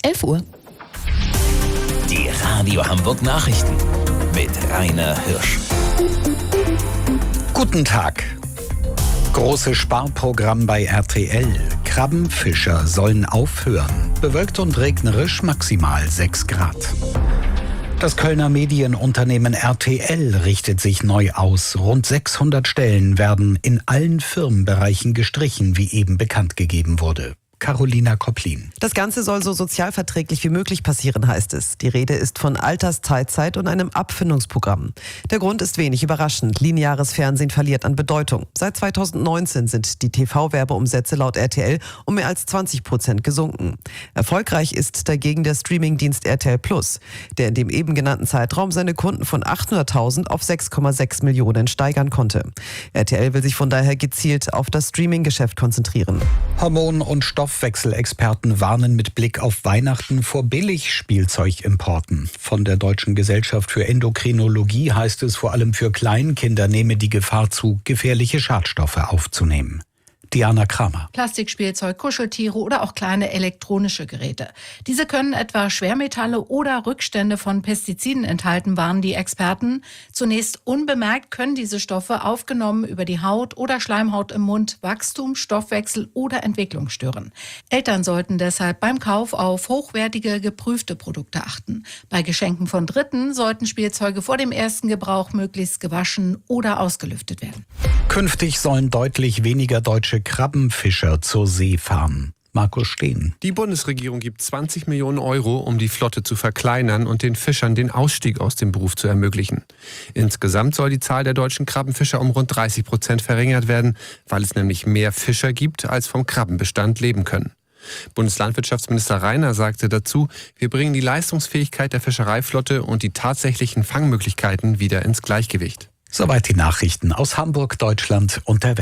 11 Uhr. Die Radio Hamburg Nachrichten mit Rainer Hirsch. Guten Tag. Großes Sparprogramm bei RTL. Krabbenfischer sollen aufhören. Bewölkt und regnerisch, maximal 6 Grad. Das Kölner Medienunternehmen RTL richtet sich neu aus. Rund 600 Stellen werden in allen Firmenbereichen gestrichen, wie eben bekannt gegeben wurde. Carolina Kopplin. Das Ganze soll so sozialverträglich wie möglich passieren, heißt es. Die Rede ist von Altersteilzeit und einem Abfindungsprogramm. Der Grund ist wenig überraschend. Lineares Fernsehen verliert an Bedeutung. Seit 2019 sind die TV-Werbeumsätze laut RTL um mehr als 20% gesunken. Erfolgreich ist dagegen der Streamingdienst RTL Plus, der in dem eben genannten Zeitraum seine Kunden von 800.000 auf 6,6 Millionen steigern konnte. RTL will sich von daher gezielt auf das Streaming-Geschäft konzentrieren. Hormon- und Stoffwechselexperten warnen mit Blick auf Weihnachten vor Billigspielzeugimporten. Von der Deutschen Gesellschaft für Endokrinologie heißt es, vor allem für Kleinkinder nehme die Gefahr zu, gefährliche Schadstoffe aufzunehmen. Diana Kramer. Plastikspielzeug, Kuscheltiere oder auch kleine elektronische Geräte. Diese können etwa Schwermetalle oder Rückstände von Pestiziden enthalten, warnen die Experten. Zunächst unbemerkt können diese Stoffe aufgenommen über die Haut oder Schleimhaut im Mund Wachstum, Stoffwechsel oder Entwicklung stören. Eltern sollten deshalb beim Kauf auf hochwertige, geprüfte Produkte achten. Bei Geschenken von Dritten sollten Spielzeuge vor dem ersten Gebrauch möglichst gewaschen oder ausgelüftet werden. Künftig sollen deutlich weniger deutsche Krabbenfischer zur See fahren. Markus Steen. Die Bundesregierung gibt 20 Millionen Euro, um die Flotte zu verkleinern und den Fischern den Ausstieg aus dem Beruf zu ermöglichen. Insgesamt soll die Zahl der deutschen Krabbenfischer um rund 30% verringert werden, weil es nämlich mehr Fischer gibt, als vom Krabbenbestand leben können. Bundeslandwirtschaftsminister Rainer sagte dazu, wir bringen die Leistungsfähigkeit der Fischereiflotte und die tatsächlichen Fangmöglichkeiten wieder ins Gleichgewicht. Soweit die Nachrichten aus Hamburg, Deutschland und der Welt.